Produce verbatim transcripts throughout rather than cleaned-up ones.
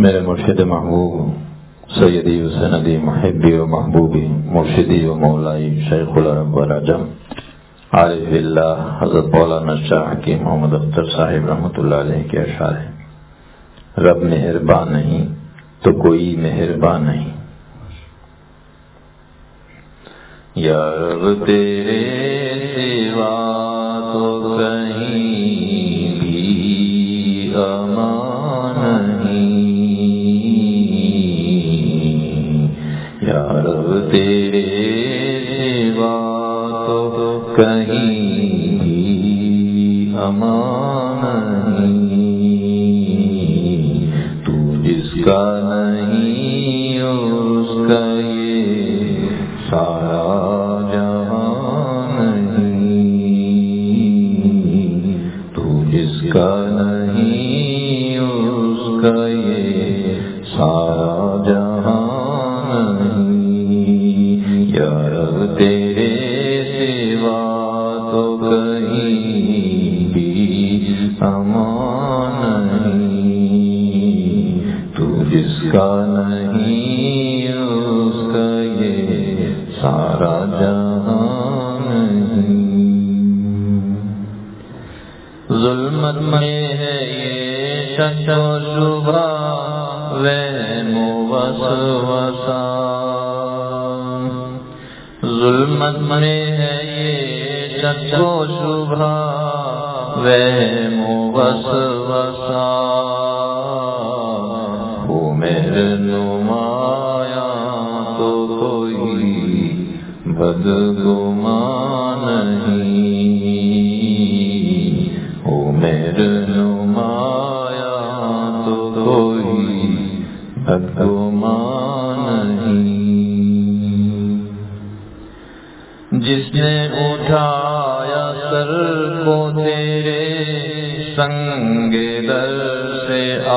میرے مرشد محبوب سیدی و سندی محبی و محبوبی مرشدی و مولائی شیخ العرب والعجم عارف اللہ حضرت مولانا شاہ حکیم محمد اختر صاحب رحمۃ اللہ علیہ کے اشعار ہیں۔ رب مہربان نہیں تو کوئی مہربان نہیں، یا رب تیرے سوا تو کہیں بھی امان نہیں، یا رب تیرے سوا تو کہیں بھی امان نہیں، تو جس کا نہیں اس کا یہ سارا جہان نہیں، تو جس کا نہیں اس کا یہ سارا جہان نہیں، یا رب تیرے سوا تو کہیں بھی امان نہیں، تو جس کا نہیں اس کا یہ سارا جہان نہیں۔ ظلمت میں ہے یہ شک و شبہ وہم و وسوسہ، ظلمت میں ہے یہ شک و شبہ وہم و وسوسہ، وہ میرے نمایاں تو کوئی بدگمان نہیں، وہ میرے نمایاں تو کوئی بدگمان نہیں، جس نے اٹھایا سر کو تیرے سنگ در سے آ،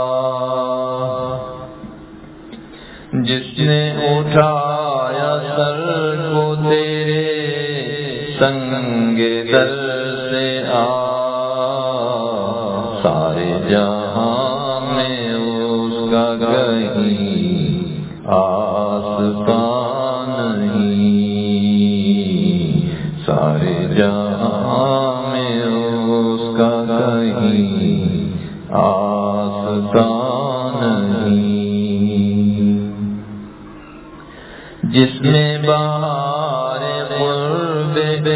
جس نے اٹھایا سر کو تیرے سنگ در سے آ، سارے جہاں میں اس کا کہیں آستان نہیں، سارے جہاں میں اس کا کہیں آستان نہیں، جس میں بہار قرب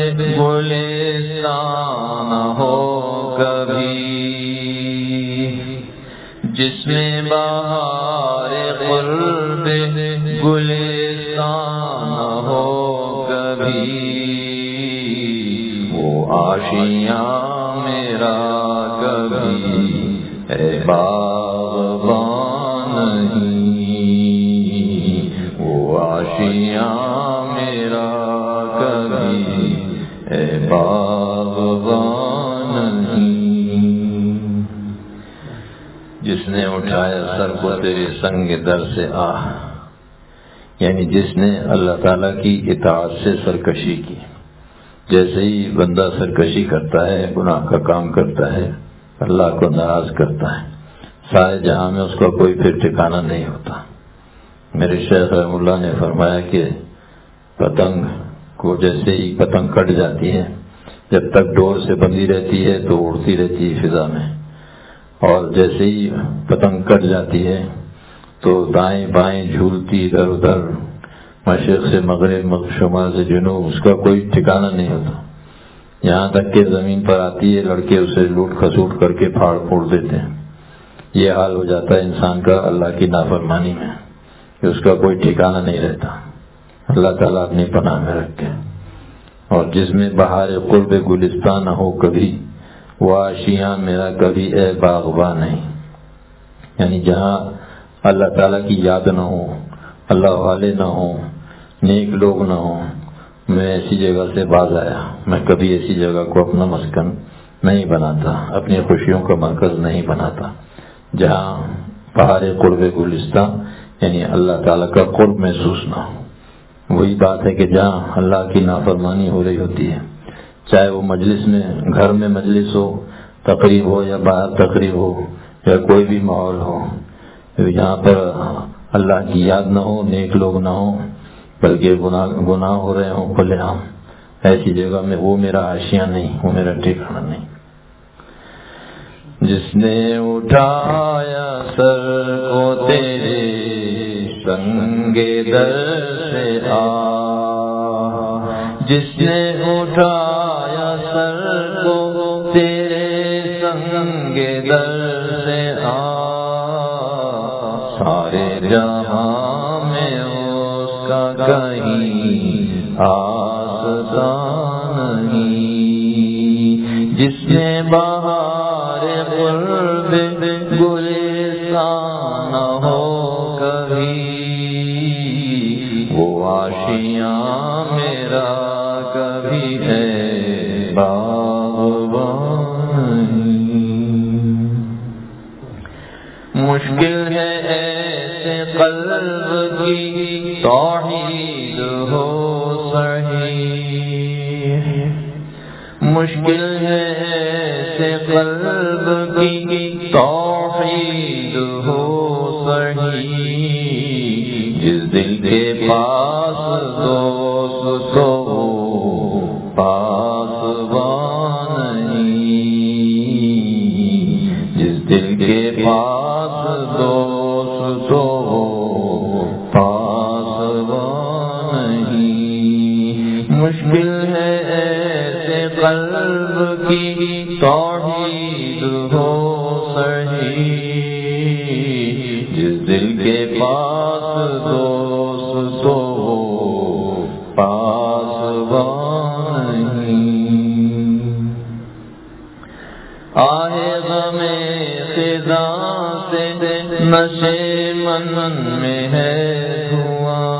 گلستان ہو کبھی، جس میں بہار قرب گلستان ہو کبھی، وہ آشیاں میرا کبھی اے باغبان نہیں، وہ آشیاں میرا کبھی اے باغبان نہیں، جس نے اٹھایا سر کو تیرے سنگ در سے آ، یعنی جس نے اللہ تعالیٰ کی اطاعت سے سرکشی کی۔ جیسے ہی بندہ سرکشی کرتا ہے، گناہ کا کام کرتا ہے، اللہ کو ناراض کرتا ہے، سارے جہاں میں اس کا کوئی پھر ٹھکانہ نہیں ہوتا۔ میرے شیخ رحم اللہ نے فرمایا کہ پتنگ کو جیسے ہی پتنگ کٹ جاتی ہے، جب تک ڈور سے بندھی رہتی ہے تو اڑتی رہتی ہے فضا میں، اور جیسے ہی پتنگ کٹ جاتی ہے تو دائیں بائیں جھولتی ادھر ادھر، مشرق سے مغرب، شمال سے جنوب، اس کا کوئی ٹھکانہ نہیں ہوتا، یہاں تک کہ زمین پر آتی ہے لڑکے اسے لوٹ کھسوٹ کر کے پھاڑ پھوڑ دیتے ہیں۔ یہ حال ہو جاتا ہے انسان کا اللہ کی نافرمانی میں کہ اس کا کوئی ٹھکانہ نہیں رہتا، اللہ تعالیٰ اپنی پناہ میں رکھے۔ اور جس میں بہار قرب گلستان نہ ہو کبھی، وہ آشیاں میرا کبھی اے باغباں نہیں، یعنی جہاں اللہ تعالیٰ کی یاد نہ ہو، اللہ والے نہ ہوں، نیک لوگ نہ ہوں، میں ایسی جگہ سے باز آیا، میں کبھی ایسی جگہ کو اپنا مسکن نہیں بناتا، اپنی خوشیوں کا مرکز نہیں بناتا، جہاں بہار قرب گلستان یعنی اللہ تعالیٰ کا قرب محسوس نہ ہو۔ وہی بات ہے کہ جہاں اللہ کی نافرمانی ہو رہی ہوتی ہے، چاہے وہ مجلس میں، گھر میں مجلس ہو، تقریب ہو یا باہر تقریب ہو یا کوئی بھی ماحول ہو، جہاں پر اللہ کی یاد نہ ہو، نیک لوگ نہ ہوں، بلکہ گناہ گناہ ہو رہے ہوں کھلے عام، ایسی جگہ میں وہ میرا آشیاں نہیں، وہ میرا ٹھکانا نہیں۔ جس نے اٹھایا سر کو تیرے سنگ در سے آ، جس نے اٹھایا سر کو تیرے سنگ در سے آ، سارے جہاں میں اس کا کہیں آستا نہیں، جس نے بہار قرب گلستان نہ ہو کبھی، وہ آشیاں میرا کبھی ہے باغبان نہیں۔ مشکل ہے ایسے قلب کی توحید ہو صحیح، مشکل ہے ایسے قلب کی توحید ہو صحیح، جس دل کے پاس دوست تو پاسبان نہیں، جس دل کے پاس دوست تو پاسبان نہیں، مشکل ہے ایسے قلب کی توحید ہو صحیح، جس دل کے پاس دوست تو پاسبان نہیں۔ آئے غم خزاں سے نشے من میں ہے دھواں،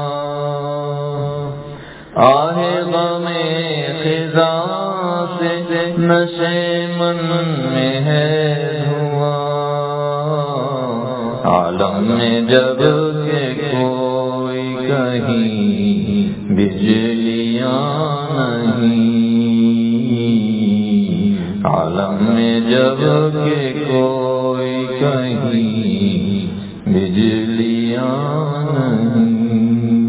آئے غم خزاں سے نشے من میں ہے دھواں، عالم میں جب کہ کوئی کہیں بجلیاں نہیں، عالم میں جب کہ کوئی کہیں بجلیاں نہیں،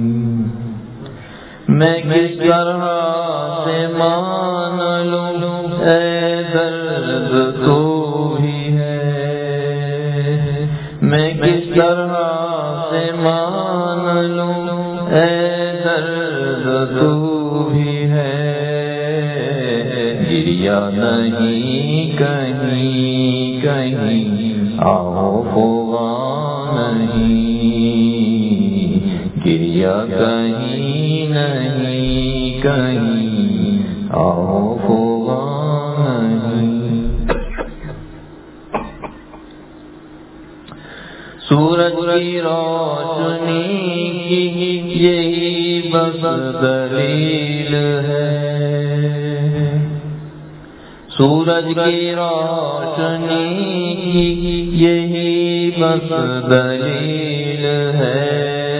میں کس طرح سے مان لوں اے درد تو بھی ہے، میں کس طرح سے مان لوں اے درد تو بھی ہے، گریا نہیں کہیں کہیں آؤ فغان نہیں، گریا کہیں نہیں کہیں آؤ فغان نہیں۔ سورج کی روشنی کی یہی بس دلیل ہے، سورج کی روشنی کی یہی بس دلیل ہے،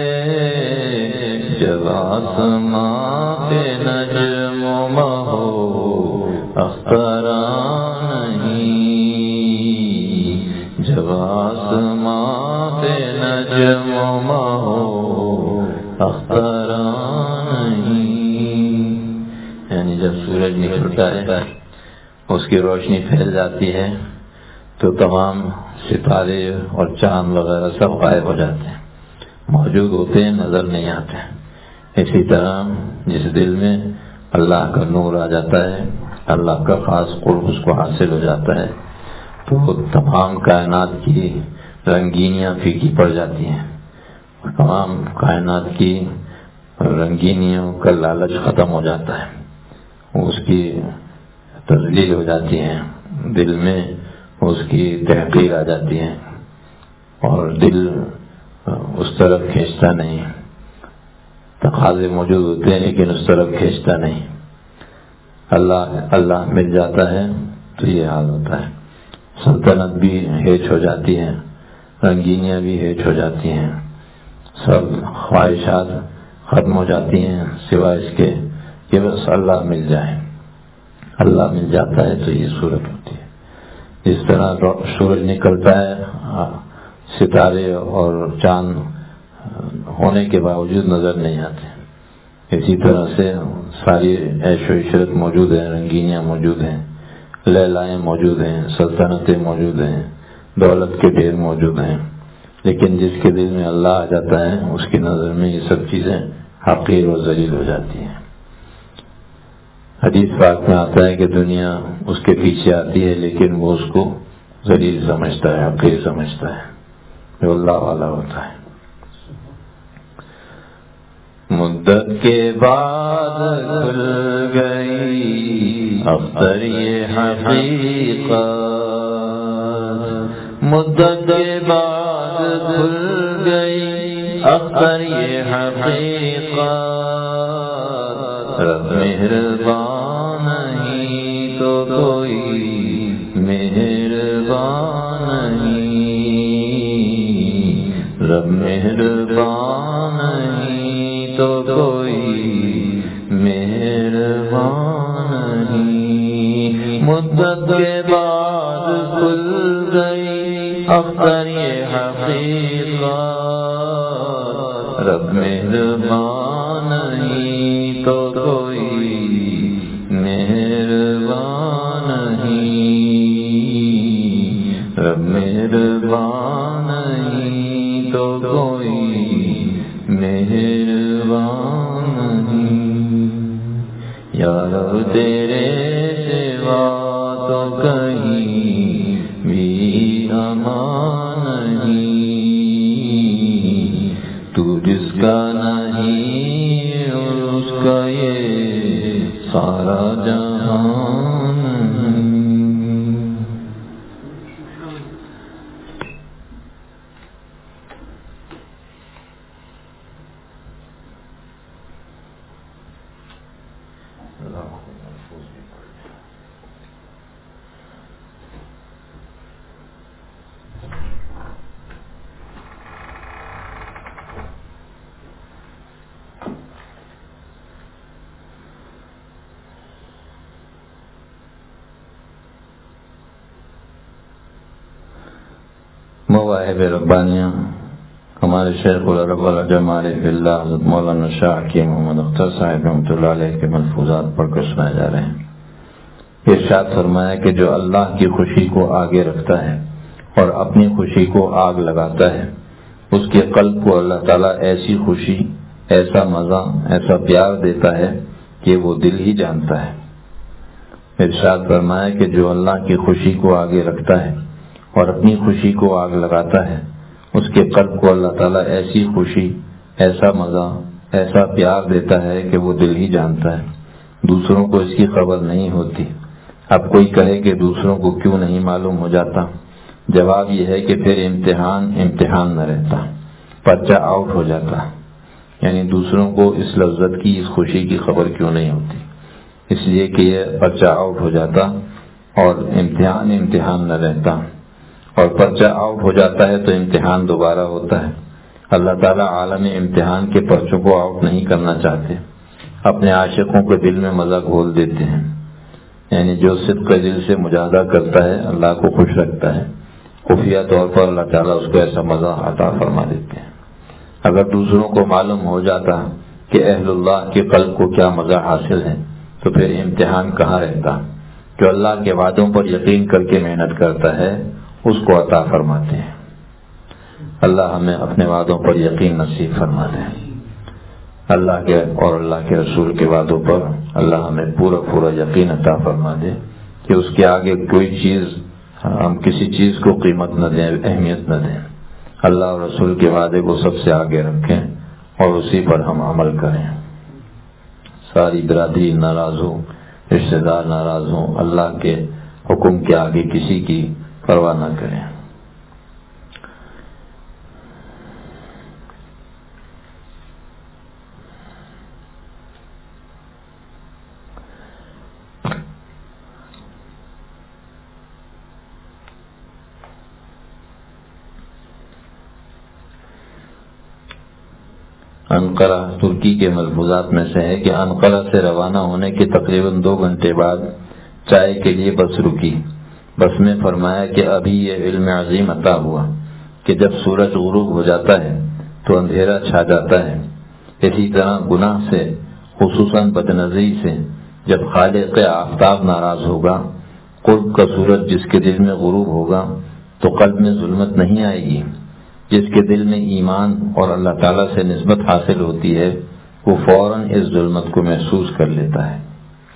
جب آسماں پہ نجم و مہو اختران نہیں، جب آسماں پہ نجم و مہو اختران نہیں، یعنی جب سورج نکلتا ہے اس کی روشنی پھیل جاتی ہے تو تمام ستارے اور چاند وغیرہ سب غائب ہو جاتے ہیں، موجود ہوتے ہیں نظر نہیں آتے۔ اسی طرح جس دل میں اللہ کا نور آ جاتا ہے، اللہ کا خاص قرب اس کو حاصل ہو جاتا ہے، تو تمام کائنات کی رنگینیاں پھیکی پڑ جاتی ہیں، تمام کائنات کی رنگینیوں کا لالچ ختم ہو جاتا ہے، اس کی تذلیل ہو جاتی ہیں، دل میں اس کی تحقیر آ جاتی ہے، اور دل اس طرف کھینچتا نہیں، تقاضے موجود ہوتے ہیں لیکن اس طرف کھینچتا نہیں، اللہ اللہ مل جاتا ہے تو یہ حال ہوتا ہے، سلطنت بھی ہیچ ہو جاتی ہے، رنگینیاں بھی ہیچ ہو جاتی ہیں، سب خواہشات ختم ہو جاتی ہیں سوائے اس کے کہ بس اللہ مل جائے، اللہ مل جاتا ہے تو یہ صورت ہوتی ہے۔ جس طرح سورج نکلتا ہے ستارے اور چاند ہونے کے باوجود نظر نہیں آتے. اسی طرح سے ساری عیش و عشرت موجود ہیں، رنگینیاں موجود ہیں، لیلائیں موجود ہیں، سلطنتیں موجود ہیں، دولت کے ڈھیر موجود ہیں، لیکن جس کے دل میں اللہ آ جاتا ہے اس کی نظر میں یہ سب چیزیں حقیر و ذلیل ہو جاتی ہیں. حدیث پاک میں آتا ہے کہ دنیا اس کے پیچھے آتی ہے لیکن وہ اس کو ذلیل سمجھتا ہے، حقیر سمجھتا ہے، جو اللہ والا ہوتا ہے. مدت کے بعد کھل گئی اختر یہ حقیقت، مدت کے بعد کھل گئی اختر یہ حقیقت، رب مہربان نہیں تو کوئی مہربان نہیں، رب مہربان نہیں تو کوئی مہربان نہیں. مدت کے بعد کھل گئی اختر یہ حقیقت، رب مہربان نہیں تو کوئی مہربان نہیں، رب مہربان نہیں تو کوئی مہربان نہیں. یا رب تیرے سوا تو کہیں بھی امان نہیں، تو جس کا نہیں اور اس کا یہ سارا جہان نہیں. مواہب ربانیہ ہمارے شیخ العرب العجم عارف اللہ حضرت مولانا شاہ کی محمد اختر صاحب رحمۃ اللہ علیہ کے ملفوظات پڑھ کر سنائے جا رہے ہیں. ارشاد فرمایا کہ جو اللہ کی خوشی کو آگے رکھتا ہے اور اپنی خوشی کو آگ لگاتا ہے، اس کے قلب کو اللہ تعالیٰ ایسی خوشی، ایسا مزہ، ایسا پیار دیتا ہے کہ وہ دل ہی جانتا ہے. ارشاد فرمایا کہ جو اللہ کی خوشی کو آگے رکھتا ہے اور اپنی خوشی کو آگ لگاتا ہے، اس کے قلب کو اللہ تعالیٰ ایسی خوشی، ایسا مزہ، ایسا پیار دیتا ہے کہ وہ دل ہی جانتا ہے، دوسروں کو اس کی خبر نہیں ہوتی. اب کوئی کہے کہ دوسروں کو کیوں نہیں معلوم ہو جاتا؟ جواب یہ ہے کہ پھر امتحان امتحان نہ رہتا، پرچہ آؤٹ ہو جاتا. یعنی دوسروں کو اس لذت کی، اس خوشی کی خبر کیوں نہیں ہوتی؟ اس لیے کہ یہ پرچہ آؤٹ ہو جاتا اور امتحان امتحان نہ رہتا. اور پرچہ آؤٹ ہو جاتا ہے تو امتحان دوبارہ ہوتا ہے. اللہ تعالیٰ عالم امتحان کے پرچوں کو آؤٹ نہیں کرنا چاہتے، اپنے عاشقوں کے دل میں مزہ گھول دیتے ہیں. یعنی جو صدق دل سے مجاہدہ کرتا ہے اللہ کو خوش رکھتا ہے، خفیہ طور پر اللہ تعالیٰ اس کو ایسا مزہ عطا فرما دیتے ہیں. اگر دوسروں کو معلوم ہو جاتا کہ اہل اللہ کے قلب کو کیا مزہ حاصل ہے تو پھر امتحان کہاں رہتا؟ جو اللہ کے وعدوں پر یقین کر کے محنت کرتا ہے اس کو عطا فرماتے ہیں. اللہ ہمیں اپنے وعدوں پر یقین نصیب فرما دے. اللہ کے اور اللہ کے رسول کے وعدوں پر اللہ ہمیں پورا پورا یقین عطا فرما دے کہ اس کے آگے کوئی چیز، ہم کسی چیز کو قیمت نہ دیں، اہمیت نہ دیں. اللہ اور رسول کے وعدے کو سب سے آگے رکھیں اور اسی پر ہم عمل کریں. ساری برادری ناراض ہو، رشتہ دار ناراض ہوں، اللہ کے حکم کے آگے کسی کی پرواہ نہ کریں. انقرہ ترکی کے ملفوظات میں سے ہے کہ انقرہ سے روانہ ہونے کے تقریباً دو گھنٹے بعد چائے کے لیے بس رکی. بس میں فرمایا کہ ابھی یہ علم عظیم عطا ہوا کہ جب سورج غروب ہو جاتا ہے تو اندھیرا چھا جاتا ہے، اسی طرح گناہ سے، خصوصاً بدنظری سے، جب خالق آفتاب ناراض ہوگا، قرب کا سورج جس کے دل میں غروب ہوگا تو قلب میں ظلمت نہیں آئے گی۔ جس کے دل میں ایمان اور اللہ تعالیٰ سے نسبت حاصل ہوتی ہے وہ فوراً اس ظلمت کو محسوس کر لیتا ہے۔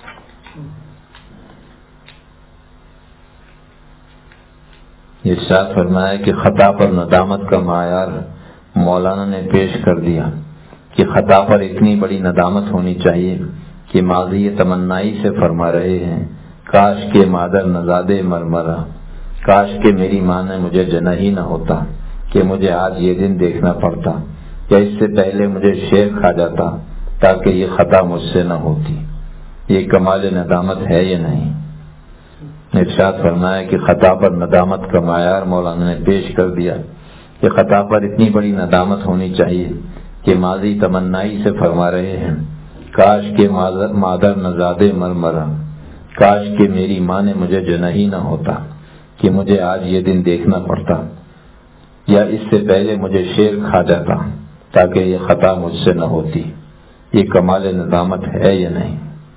ارشاد فرمایا کہ خطا پر ندامت کا معیار مولانا نے پیش کر دیا کہ خطا پر اتنی بڑی ندامت ہونی چاہیے کہ ماضی تمنائی سے فرما رہے ہیں، کاش کے مادر نزادے مرمرا، کاش کہ میری ماں نے مجھے جنا ہی نہ ہوتا، کہ مجھے آج یہ دن دیکھنا پڑتا، یا اس سے پہلے مجھے شیر کھا جاتا تاکہ یہ خطا مجھ سے نہ ہوتی۔ یہ کمال ندامت ہے یا نہیں؟ ارشاد فرمایا کہ خطا پر ندامت کا معیار مولانا نے پیش کر دیا کہ خطا پر اتنی بڑی ندامت ہونی چاہیے کہ ماضی تمنائی سے فرما رہے ہیں، کاش کہ مادر نزادے مرمرا، کاش کہ میری ماں نے مجھے جنا ہی نہ ہوتا، کہ مجھے آج یہ دن دیکھنا پڑتا، یا اس سے پہلے مجھے شیر کھا جاتا تاکہ یہ خطا مجھ سے نہ ہوتی۔ یہ کمال ندامت ہے یا نہیں؟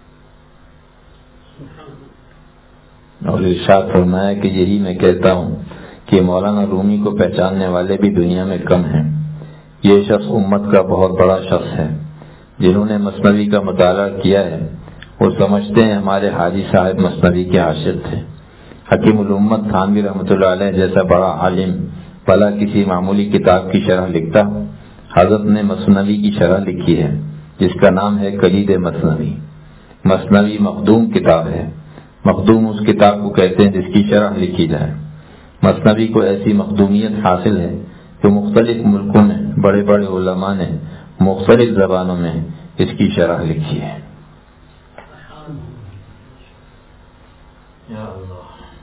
اور ارشاد فرمایا کہ یہی میں کہتا ہوں کہ مولانا رومی کو پہچاننے والے بھی دنیا میں کم ہیں۔ یہ شخص امت کا بہت بڑا شخص ہے۔ جنہوں نے مثنوی کا مطالعہ کیا ہے وہ سمجھتے ہیں ہمارے حاجی صاحب مثنوی کے عاشق تھے۔ حکیم الامت تھانوی رحمۃ اللہ علیہ جیسا بڑا عالم بھلا کسی معمولی کتاب کی شرح لکھتا؟ حضرت نے مثنوی کی شرح لکھی ہے جس کا نام ہے کلید مثنوی۔ مثنوی مخدوم کتاب ہے۔ مخدوم اس کتاب کو کہتے ہیں جس کی شرح لکھی جائے۔ مثنوی کو ایسی مخدومیت حاصل ہے کہ مختلف ملکوں میں بڑے بڑے علماء نے مختلف زبانوں میں اس کی شرح لکھی ہے۔ یا اللہ۔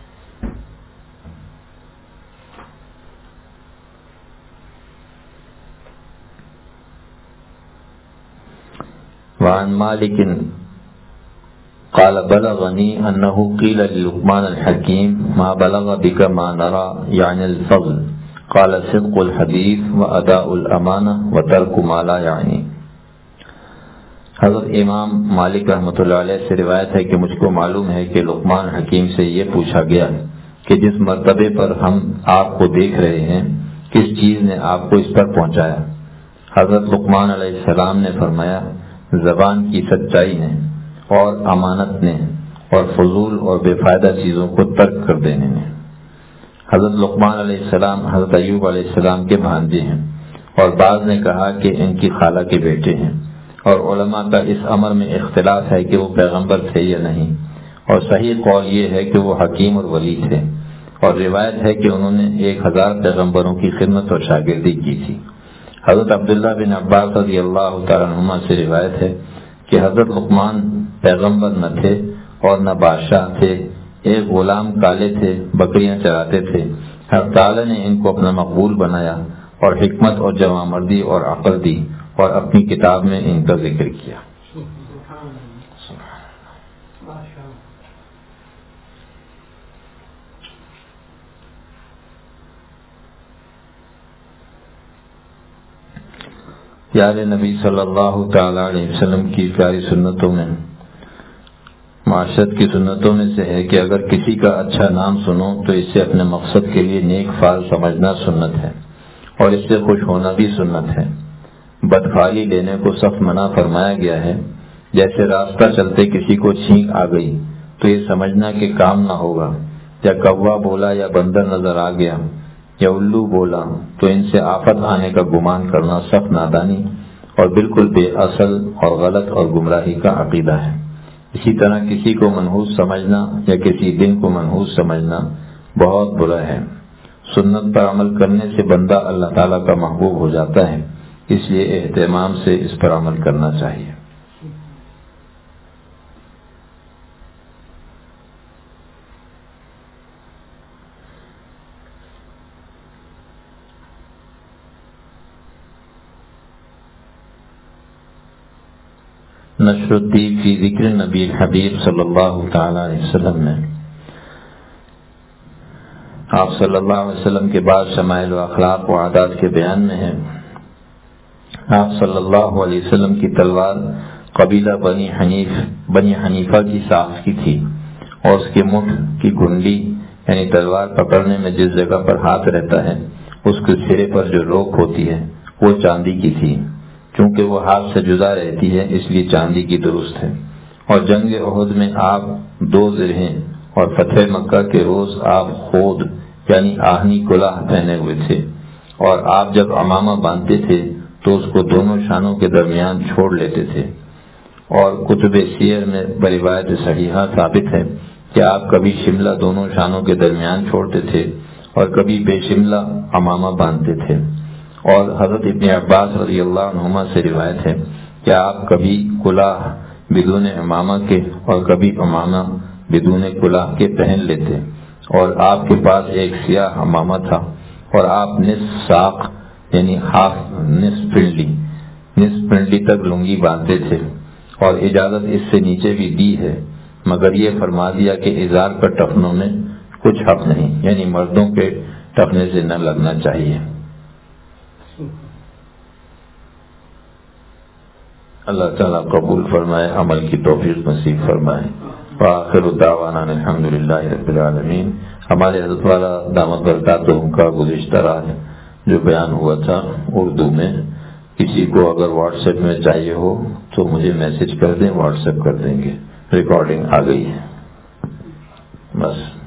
وعن مالک قال بلغني انه قيل للقمان الحكيم ما بلغ بك ما نرى يعني الفضل قال صدق الحديث واداء الامانه وترك ما لا يعني۔ حضرت امام مالک رحمۃ اللہ علیہ سے روایت ہے کہ مجھ کو معلوم ہے کہ لقمان حکیم سے یہ پوچھا گیا کہ جس مرتبے پر ہم آپ کو دیکھ رہے ہیں کس چیز نے آپ کو اس پر پہنچایا؟ حضرت لقمان علیہ السلام نے فرمایا زبان کی سچائی نے اور امانت نے اور فضول اور بے فائدہ چیزوں کو ترک کر دینے نے۔ حضرت لقمان علیہ السلام حضرت ایوب علیہ السلام کے بھانجے ہیں، اور بعض نے کہا کہ ان کی خالہ کے بیٹے ہیں، اور علماء کا اس امر میں اختلاف ہے کہ وہ پیغمبر تھے یا نہیں، اور صحیح قول یہ ہے کہ وہ حکیم اور ولی تھے، اور روایت ہے کہ انہوں نے ایک ہزار پیغمبروں کی خدمت اور شاگردی کی تھی۔ حضرت عبداللہ بن عباس رضی اللہ تعالیٰ عنہما سے روایت ہے کہ حضرت لقمان پیغمبر نہ تھے اور نہ بادشاہ تھے، ایک غلام کالے تھے، بکریاں چراتے تھے۔ حق تعالیٰ نے ان کو اپنا مقبول بنایا اور حکمت اور جوامردی اور عقل دی اور اپنی کتاب میں ان کا ذکر کیا۔ پیار نبی صلی اللہ تعالی علیہ وسلم کی پیاری سنتوں میں، معاشرت کی سنتوں میں سے ہے کہ اگر کسی کا اچھا نام سنو تو اس سے اپنے مقصد کے لیے نیک فال سمجھنا سنت ہے، اور اس سے خوش ہونا بھی سنت ہے۔ بدخوالی لینے کو سخت منع فرمایا گیا ہے۔ جیسے راستہ چلتے کسی کو چھینک آ گئی تو یہ سمجھنا کہ کام نہ ہوگا، یا کوا بولا یا بندر نظر آ گیا یا الو بولا تو ان سے آفت آنے کا گمان کرنا سخت نادانی اور بالکل بے اصل اور غلط اور گمراہی کا عقیدہ ہے۔ اسی طرح کسی کو منحوس سمجھنا یا کسی دن کو منحوس سمجھنا بہت برا ہے۔ سنت پر عمل کرنے سے بندہ اللہ تعالیٰ کا محبوب ہو جاتا ہے، اس لیے اہتمام سے اس پر عمل کرنا چاہیے۔ نشر الدین فی ذکر نبی الحبیب صلی اللہ تعالی علیہ وسلم میں آپ صلی اللہ علیہ وسلم کے بعد شمائل و اخلاق و عادات کے بیان میں ہے. آپ صلی اللہ علیہ وسلم کی تلوار قبیلہ بنی حنیف بنی حنیفہ کی ساخت کی تھی اور اس کے مٹھ کی گھنڈی یعنی تلوار پکڑنے میں جس جگہ پر ہاتھ رہتا ہے اس کے سرے پر جو روک ہوتی ہے وہ چاندی کی تھی. چونکہ وہ ہاتھ سے جدا رہتی ہے اس لیے چاندی کی درست ہے. اور جنگ احد میں آپ دو زرہیں اور فتح مکہ کے روز آپ خود یعنی آہنی کلاه پہنے ہوئے تھے اور آپ جب عمامہ باندھتے تھے تو اس کو دونوں شانوں کے درمیان چھوڑ لیتے تھے. اور کتب سیر میں بروایت صحیحہ ثابت ہے کہ آپ کبھی شملہ دونوں شانوں کے درمیان چھوڑتے تھے اور کبھی بے شملہ عمامہ باندھتے تھے. اور حضرت ابن عباس رضی اللہ عنہما سے روایت ہے کہ آپ کبھی کلاه بدون عمامہ کے اور کبھی عمامہ بدون کلاه کے پہن لیتے. اور آپ کے پاس ایک سیاہ عمامہ تھا اور آپ نصف ساق یعنی ہاف نصف پنڈلی نصف پنڈلی تک لنگی باندھتے تھے. اور اجازت اس سے نیچے بھی دی ہے مگر یہ فرما دیا کہ ازار پر ٹخنوں میں کچھ حق نہیں یعنی مردوں کے ٹخنے سے نہ لگنا چاہیے. اللہ تعالیٰ قبول فرمائے، عمل کی توفیق نصیب فرمائے. وآخر دعوانا الحمدللہ رب العالمین. ہمارے حضرت والا دامت برکاتہم کا گزشتہ رات جو بیان ہوا تھا اردو میں، کسی کو اگر واٹس ایپ میں چاہیے ہو تو مجھے میسج کر دیں، واٹس ایپ کر دیں گے. ریکارڈنگ آ گئی ہے بس.